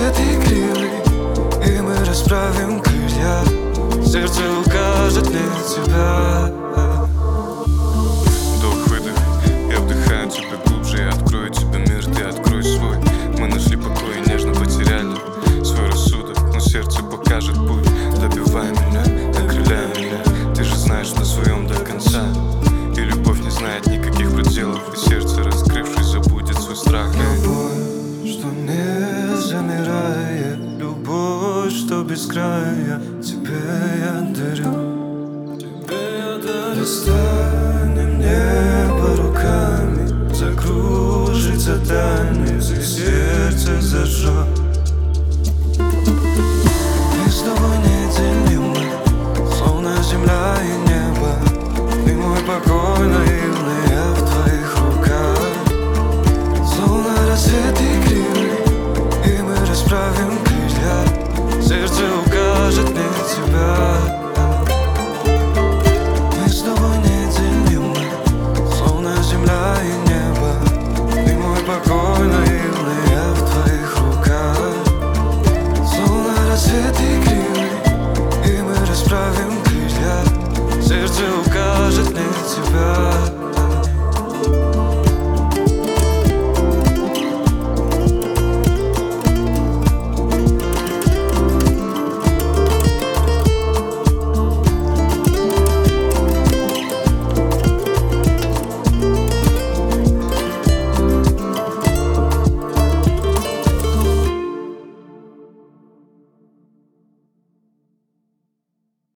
этой гривой, и мы расправим крылья. Сердце укажет мне тебя. Вдох-выдох, я вдыхаю тебя глубже. Я открою тебе мир, ты открой свой. Мы нашли покой и нежно потеряли свой рассудок, но сердце покажет путь. Добивай меня, окрыляй меня. Ты же знаешь, на своем до конца. И любовь не знает никаких пределов, и сердце, раскрывшись, забудет свой страх. Любовь, что не замирает, любовь, что без края, тебе я дарю. Достанем небо руками, закружится дальше.